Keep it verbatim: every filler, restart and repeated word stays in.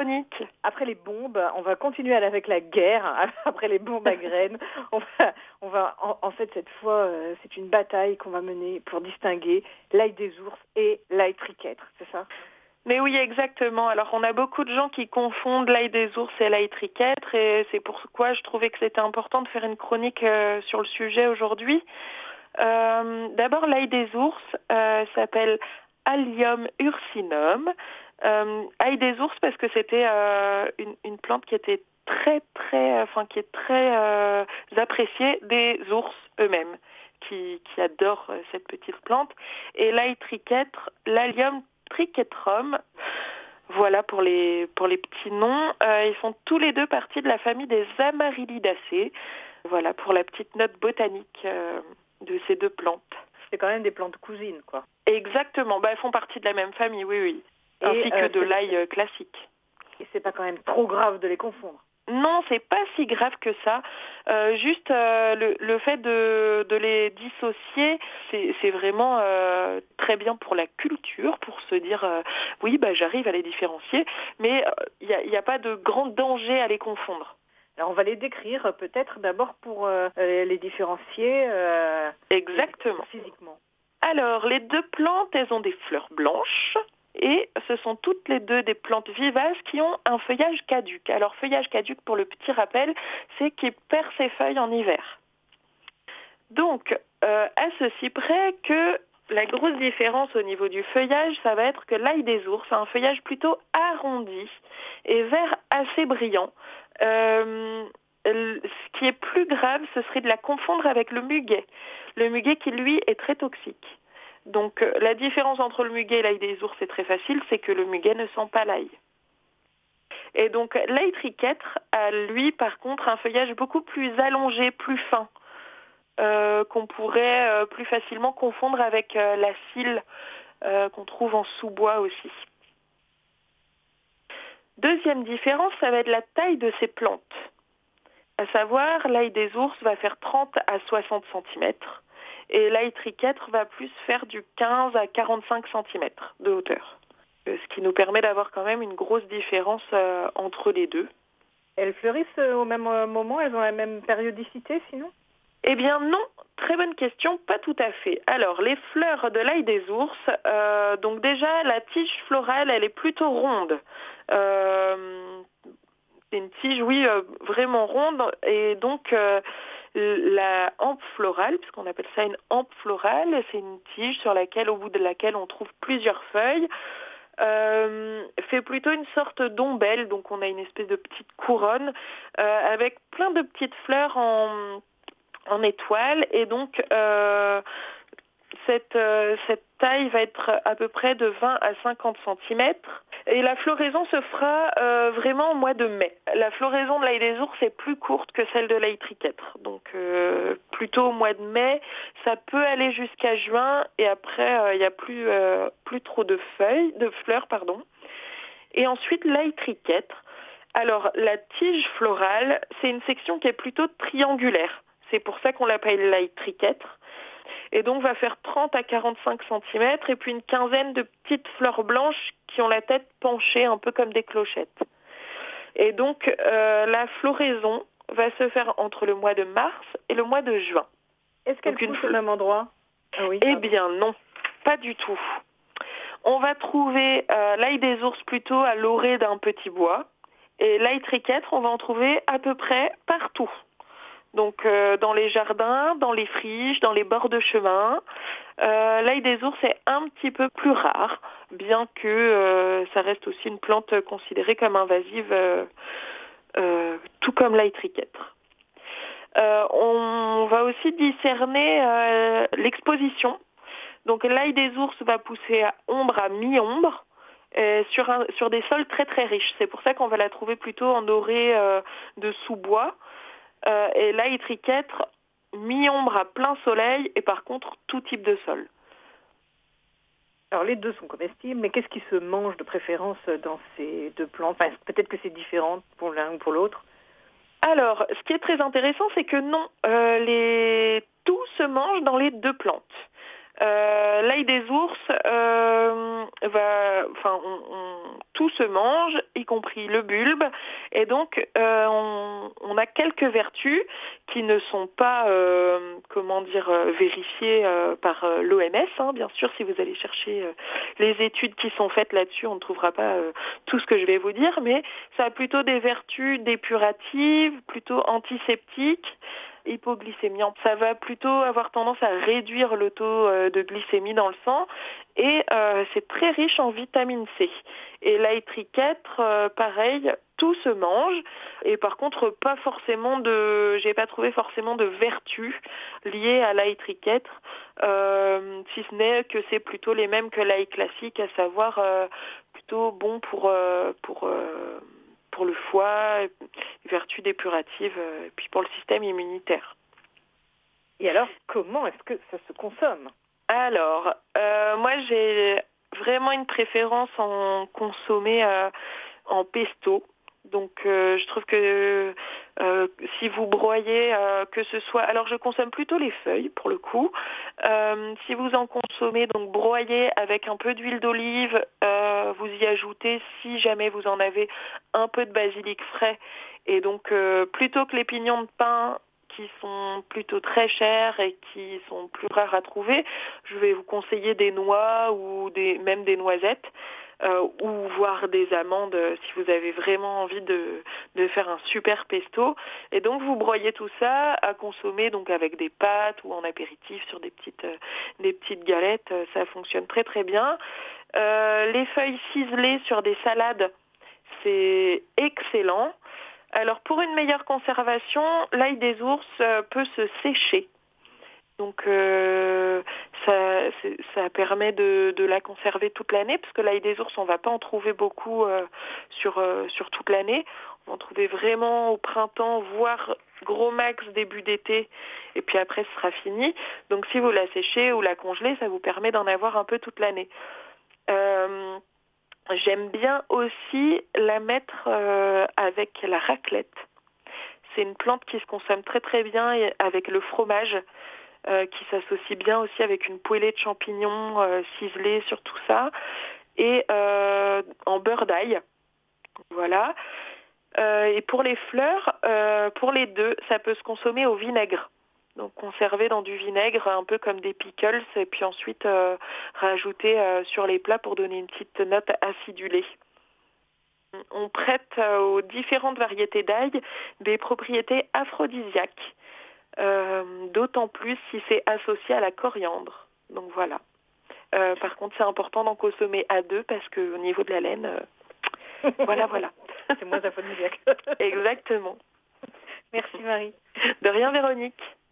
chronique. Après les bombes, on va continuer avec la guerre. Après les bombes à graines, on va, on va en, en fait cette fois, euh, c'est une bataille qu'on va mener pour distinguer l'ail des ours et l'ail triquetre, c'est ça? Mais oui, exactement. Alors, on a beaucoup de gens qui confondent l'ail des ours et l'ail triquetre, et c'est pourquoi je trouvais que c'était important de faire une chronique euh, sur le sujet aujourd'hui. Euh, d'abord, l'ail des ours euh, s'appelle Allium ursinum. Euh, ail des ours parce que c'était euh, une, une plante qui était très, très, enfin, qui est très euh, appréciée des ours eux-mêmes, qui, qui adorent euh, cette petite plante. Et l'ail triquetre, l'Allium triquetrum. Voilà pour les, pour les petits noms. Euh, ils font tous les deux partie de la famille des Amaryllidaceae. Voilà pour la petite note botanique euh, de ces deux plantes. C'est quand même des plantes cousines, quoi. Exactement. Bah, elles font partie de la même famille, oui, oui. Et Ainsi euh, que de l'ail euh, classique. Et c'est pas quand même trop grave de les confondre? Non, c'est pas si grave que ça. Euh, juste euh, le, le fait de, de les dissocier, c'est, c'est vraiment euh, très bien pour la culture, pour se dire euh, oui, bah j'arrive à les différencier, mais il n'y a, y a pas de grand danger à les confondre. Alors on va les décrire peut-être d'abord pour euh, les différencier euh, Exactement. physiquement. Alors les deux plantes, elles ont des fleurs blanches. Et ce sont toutes les deux des plantes vivaces qui ont un feuillage caduc. Alors feuillage caduc, pour le petit rappel, c'est qu'il perd ses feuilles en hiver. Donc, euh, à ceci près que la grosse différence au niveau du feuillage, ça va être que l'ail des ours a un feuillage plutôt arrondi et vert assez brillant. Euh, ce qui est plus grave, ce serait de la confondre avec le muguet. Le muguet qui, lui, est très toxique. Donc euh, la différence entre le muguet et l'ail des ours est très facile, c'est que le muguet ne sent pas l'ail. Et donc l'ail triquetre a lui par contre un feuillage beaucoup plus allongé, plus fin, euh, qu'on pourrait euh, plus facilement confondre avec euh, la scille euh, qu'on trouve en sous-bois aussi. Deuxième différence, ça va être la taille de ces plantes. À savoir, l'ail des ours va faire trente à soixante centimètres. Et l'ail triquetre va plus faire du quinze à quarante-cinq centimètres de hauteur. Ce qui nous permet d'avoir quand même une grosse différence euh, entre les deux. Elles fleurissent au même moment? Elles ont la même périodicité sinon? Eh bien non, très bonne question, pas tout à fait. Alors les fleurs de l'ail des ours, euh, donc déjà la tige florale elle est plutôt ronde. Euh, c'est une tige, oui, euh, vraiment ronde et donc... Euh, La hampe florale, puisqu'on appelle ça une hampe florale, c'est une tige sur laquelle, au bout de laquelle on trouve plusieurs feuilles, euh, fait plutôt une sorte d'ombelle, donc on a une espèce de petite couronne euh, avec plein de petites fleurs en, en étoile, et donc euh, cette, euh, cette taille va être à peu près de vingt à cinquante centimètres. Et la floraison se fera euh, vraiment au mois de mai. La floraison de l'ail des ours est plus courte que celle de l'ail triquetre. Donc euh, plutôt au mois de mai, ça peut aller jusqu'à juin et après il euh, n'y a plus, euh, plus trop de feuilles, de fleurs, pardon. Et ensuite l'ail triquetre. Alors la tige florale, c'est une section qui est plutôt triangulaire. C'est pour ça qu'on l'appelle l'ail triquetre. Et donc va faire trente à quarante-cinq centimètres et puis une quinzaine de petites fleurs blanches qui ont la tête penchée un peu comme des clochettes. Et donc euh, la floraison va se faire entre le mois de mars et le mois de juin. Est-ce qu'elle pousse fl... au même endroit? Ah oui, eh bien non, pas du tout. On va trouver euh, l'ail des ours plutôt à l'orée d'un petit bois et l'ail triquetre on va en trouver à peu près partout. Donc euh, dans les jardins, dans les friches, dans les bords de chemin. Euh, l'ail des ours est un petit peu plus rare, bien que euh, ça reste aussi une plante considérée comme invasive, euh, euh, tout comme l'ail triquetre. Euh, on va aussi discerner euh, l'exposition. Donc l'ail des ours va pousser à ombre à mi-ombre. Euh, sur, un, sur des sols très très riches. C'est pour ça qu'on va la trouver plutôt en orée euh, de sous-bois. Euh, et l'ail triquetre, mi-ombre à plein soleil et par contre tout type de sol. Alors les deux sont comestibles, mais qu'est-ce qui se mange de préférence dans ces deux plantes? Enfin, peut-être que c'est différent pour l'un ou pour l'autre. Alors, ce qui est très intéressant, c'est que non, euh, les... tout se mange dans les deux plantes. Euh, l'ail des ours, euh, va, enfin, on, on, tout se mange, y compris le bulbe, et donc euh, on, on a quelques vertus qui ne sont pas, euh, comment dire, euh, vérifiées euh, par euh, l'O M S. Hein. Bien sûr, si vous allez chercher euh, les études qui sont faites là-dessus, on ne trouvera pas euh, tout ce que je vais vous dire, mais ça a plutôt des vertus dépuratives, plutôt antiseptiques, hypoglycémiante. Ça va plutôt avoir tendance à réduire le taux euh, de glycémie dans le sang et euh, c'est très riche en vitamine C. Et l'ail triquetre, euh, pareil, tout se mange et par contre pas forcément de, j'ai pas trouvé forcément de vertus liées à l'ail triquetre, euh, si ce n'est que c'est plutôt les mêmes que l'ail classique, à savoir euh, plutôt bon pour euh, pour euh, pour le foie, vertus dépuratives, et puis pour le système immunitaire. Et alors, comment est-ce que ça se consomme ? Alors, euh, moi j'ai vraiment une préférence en consommer euh, en pesto. Donc euh, je trouve que euh, si vous broyez, euh, que ce soit... Alors je consomme plutôt les feuilles pour le coup. Euh, si vous en consommez, donc broyez avec un peu d'huile d'olive, euh, vous y ajoutez, si jamais vous en avez, un peu de basilic frais. Et donc euh, plutôt que les pignons de pin qui sont plutôt très chers et qui sont plus rares à trouver, je vais vous conseiller des noix ou des, même des noisettes. Euh, ou voire des amandes euh, si vous avez vraiment envie de, de faire un super pesto. Et donc vous broyez tout ça à consommer donc avec des pâtes ou en apéritif sur des petites, euh, des petites galettes. Euh, ça fonctionne très très bien. Euh, les feuilles ciselées sur des salades, c'est excellent. Alors pour une meilleure conservation, l'ail des ours euh, peut se sécher. Donc euh, ça, ça permet de, de la conserver toute l'année, parce que l'ail des ours, on ne va pas en trouver beaucoup euh, sur, euh, sur toute l'année. On va en trouver vraiment au printemps, voire gros max début d'été, et puis après ce sera fini. Donc si vous la séchez ou la congelez, ça vous permet d'en avoir un peu toute l'année. Euh, j'aime bien aussi la mettre euh, avec la raclette. C'est une plante qui se consomme très très bien avec le fromage. Euh, qui s'associe bien aussi avec une poêlée de champignons euh, ciselés sur tout ça, et euh, en beurre d'ail. Voilà. Euh, et pour les fleurs, euh, pour les deux, ça peut se consommer au vinaigre. Donc conserver dans du vinaigre, un peu comme des pickles, et puis ensuite euh, rajouter euh, sur les plats pour donner une petite note acidulée. On prête euh, aux différentes variétés d'ail des propriétés aphrodisiaques. Euh, d'autant plus si c'est associé à la coriandre. Donc voilà. Euh, par contre, c'est important d'en consommer à deux parce qu'au niveau de la laine, euh, voilà, voilà. C'est moins aphrodisiaque. Exactement. Merci Marie. De rien, Véronique.